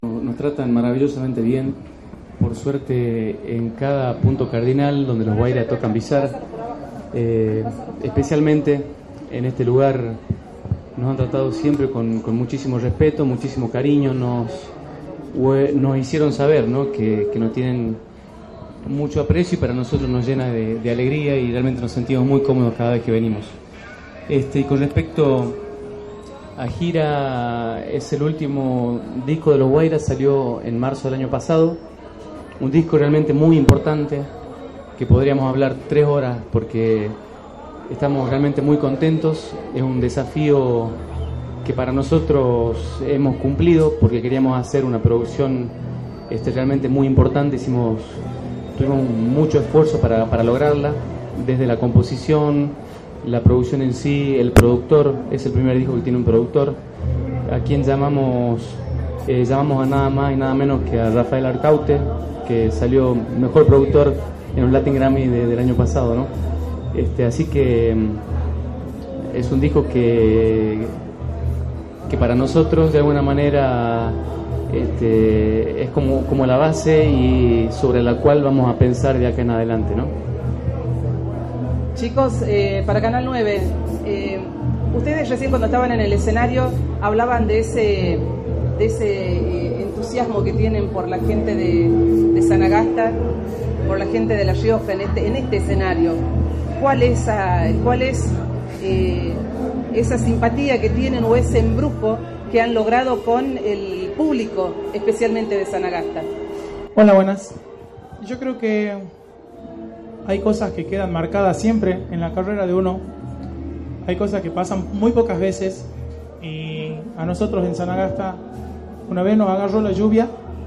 Nos tratan maravillosamente bien, por suerte en cada punto cardinal donde los Guaira tocan Bizar, especialmente en este lugar nos han tratado siempre con muchísimo respeto, muchísimo cariño, nos hicieron saber, ¿no?, que nos tienen mucho aprecio y para nosotros nos llena de alegría y realmente nos sentimos muy cómodos cada vez que venimos. Y con respecto a gira, es el último disco de los Guaira, salió en marzo del año pasado, un disco realmente muy importante que podríamos hablar 3 horas porque estamos realmente muy contentos. Es un desafío que para nosotros hemos cumplido porque queríamos hacer una producción realmente muy importante. Tuvimos mucho esfuerzo para lograrla, desde la composición, la producción en sí, el productor. Es el primer disco que tiene un productor, a quien llamamos a nada más y nada menos que a Rafael Arcaute, que salió mejor productor en un Latin Grammy del año pasado, ¿no? Así que es un disco que para nosotros de alguna manera es como la base y sobre la cual vamos a pensar de acá en adelante, ¿no? Chicos, para Canal 9, ustedes recién cuando estaban en el escenario hablaban de ese entusiasmo que tienen por la gente de Sanagasta, por la gente de La Rioja en este escenario. ¿Cuál es esa simpatía que tienen o ese embrujo que han logrado con el público, especialmente de Sanagasta? Hola, buenas. Yo creo que hay cosas que quedan marcadas siempre en la carrera de uno. Hay cosas que pasan muy pocas veces y a nosotros en Sanagasta una vez nos agarró la lluvia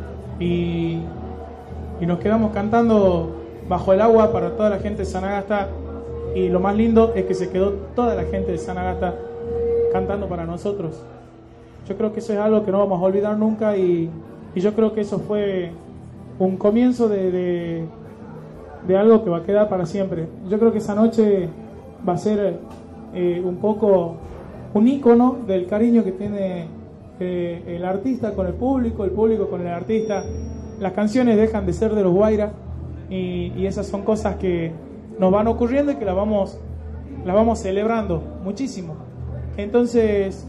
y nos quedamos cantando bajo el agua para toda la gente de Sanagasta, y lo más lindo es que se quedó toda la gente de Sanagasta cantando para nosotros. Yo creo que eso es algo que no vamos a olvidar nunca y yo creo que eso fue un comienzo de algo que va a quedar para siempre. Yo creo que esa noche va a ser un poco un ícono del cariño que tiene el artista con el público con el artista. Las canciones dejan de ser de los Guaira y esas son cosas que nos van ocurriendo y que las vamos celebrando muchísimo. Entonces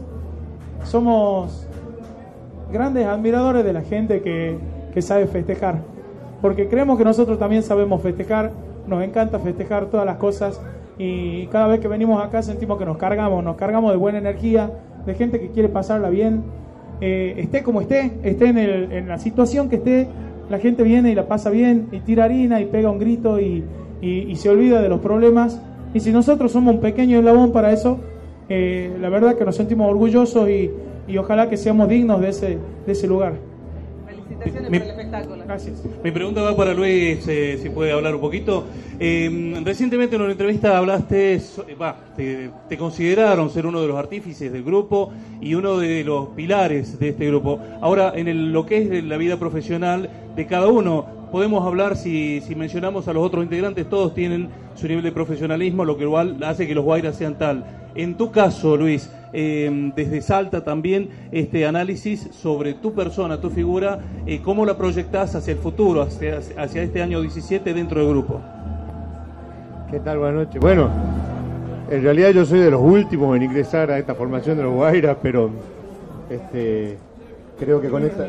somos grandes admiradores de la gente que sabe festejar, porque creemos que nosotros también sabemos festejar. Nos encanta festejar todas las cosas y cada vez que venimos acá sentimos que nos cargamos de buena energía, de gente que quiere pasarla bien, esté como esté en la situación que esté. La gente viene y la pasa bien y tira harina y pega un grito y se olvida de los problemas, y si nosotros somos un pequeño eslabón para eso, la verdad que nos sentimos orgullosos y ojalá que seamos dignos de ese lugar. Felicitaciones por el espectáculo. Gracias. Mi pregunta va para Luis, si puede hablar un poquito. Recientemente en una entrevista hablaste, te consideraron ser uno de los artífices del grupo y uno de los pilares de este grupo. Ahora, en lo que es la vida profesional de cada uno, podemos hablar, si mencionamos a los otros integrantes, todos tienen su nivel de profesionalismo, lo que igual hace que los Guairas sean tal. En tu caso, Luis, desde Salta también, este análisis sobre tu persona, tu figura, ¿cómo la proyectás hacia el futuro, hacia este año 17 dentro del grupo? ¿Qué tal? Buenas noches. Bueno, en realidad yo soy de los últimos en ingresar a esta formación de los Guairas, pero creo que con esta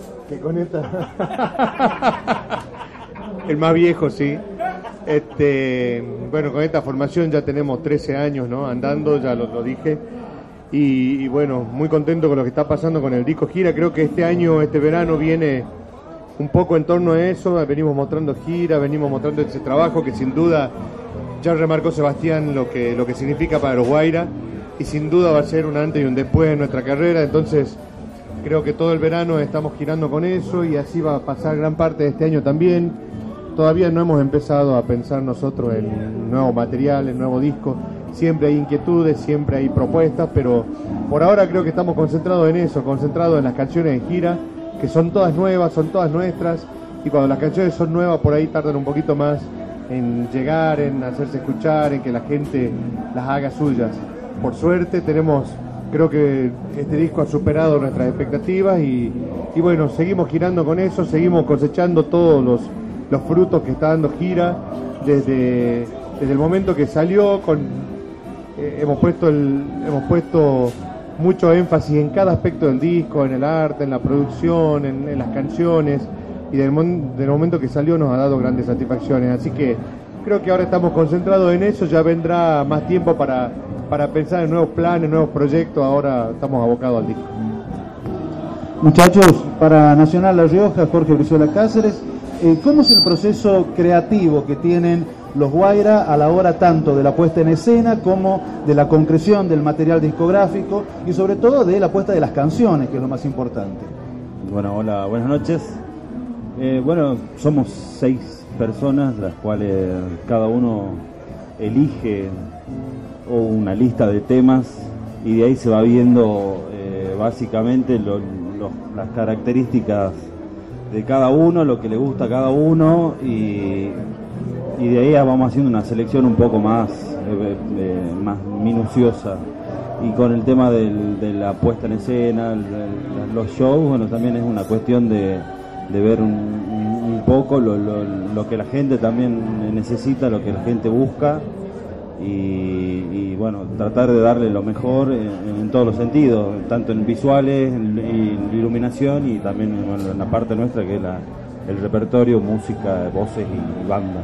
el más viejo, sí. Bueno, con esta formación ya tenemos 13 años, ¿no?, andando, ya lo dije. Y bueno, muy contento con lo que está pasando con el disco gira. Creo que este verano viene un poco en torno a eso. Venimos mostrando gira, venimos mostrando ese trabajo que sin duda ya remarcó Sebastián lo que significa para los Guaira, y sin duda va a ser un antes y un después en nuestra carrera. Entonces creo que todo el verano estamos girando con eso y así va a pasar gran parte de este año también. Todavía no hemos empezado a pensar nosotros en nuevo material, en nuevo disco. Siempre hay inquietudes, siempre hay propuestas, pero por ahora creo que estamos concentrados en eso, concentrados en las canciones de gira, que son todas nuevas, son todas nuestras, y cuando las canciones son nuevas por ahí tardan un poquito más en llegar, en hacerse escuchar, en que la gente las haga suyas. Por suerte tenemos Creo que este disco ha superado nuestras expectativas y bueno, seguimos girando con eso, seguimos cosechando todos los frutos que está dando Gira desde el momento que salió. Hemos puesto mucho énfasis en cada aspecto del disco, en el arte, en la producción, en las canciones, y del momento que salió nos ha dado grandes satisfacciones, así que creo que ahora estamos concentrados en eso. Ya vendrá más tiempo para pensar en nuevos planes, nuevos proyectos. Ahora estamos abocados al disco. Muchachos, para Nacional La Rioja, Jorge Brizuela Cáceres, ¿cómo es el proceso creativo que tienen los Guaira a la hora tanto de la puesta en escena como de la concreción del material discográfico y sobre todo de la puesta de las canciones, que es lo más importante? Bueno, hola, buenas noches. Bueno, somos 6 personas, las cuales cada uno elige una lista de temas y de ahí se va viendo básicamente las características de cada uno, lo que le gusta a cada uno, y de ahí vamos haciendo una selección un poco más minuciosa. Y con el tema de la puesta en escena, los shows, bueno, también es una cuestión de ver un poco lo que la gente también necesita, lo que la gente busca, y bueno, tratar de darle lo mejor en todos los sentidos, tanto en visuales, en iluminación, y también en la parte nuestra, que es el repertorio, música, voces y banda.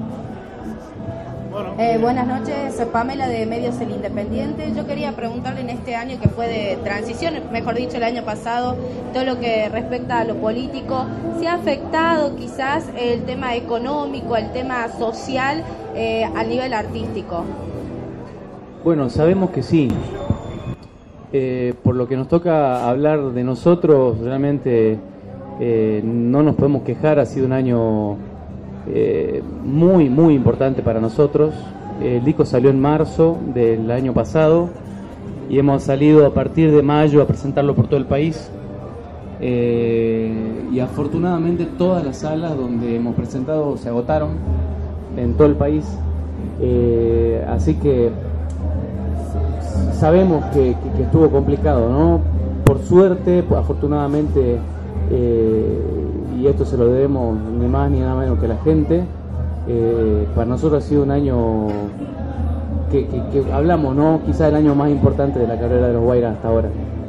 Buenas noches, soy Pamela de Medios El Independiente. Yo quería preguntarle, en este año que fue de transición, mejor dicho el año pasado, todo lo que respecta a lo político, ¿se ha afectado quizás el tema económico, el tema social a nivel artístico? Bueno, sabemos que sí. Por lo que nos toca hablar de nosotros, realmente no nos podemos quejar. Ha sido un año muy, muy importante para nosotros. El disco salió en marzo del año pasado y hemos salido a partir de mayo a presentarlo por todo el país. Y afortunadamente todas las salas donde hemos presentado se agotaron en todo el país. Así que sabemos que estuvo complicado, ¿no? Por suerte, afortunadamente, y esto se lo debemos ni más ni nada menos que a la gente, para nosotros ha sido un año que hablamos, ¿no? Quizás el año más importante de la carrera de los Guaira hasta ahora.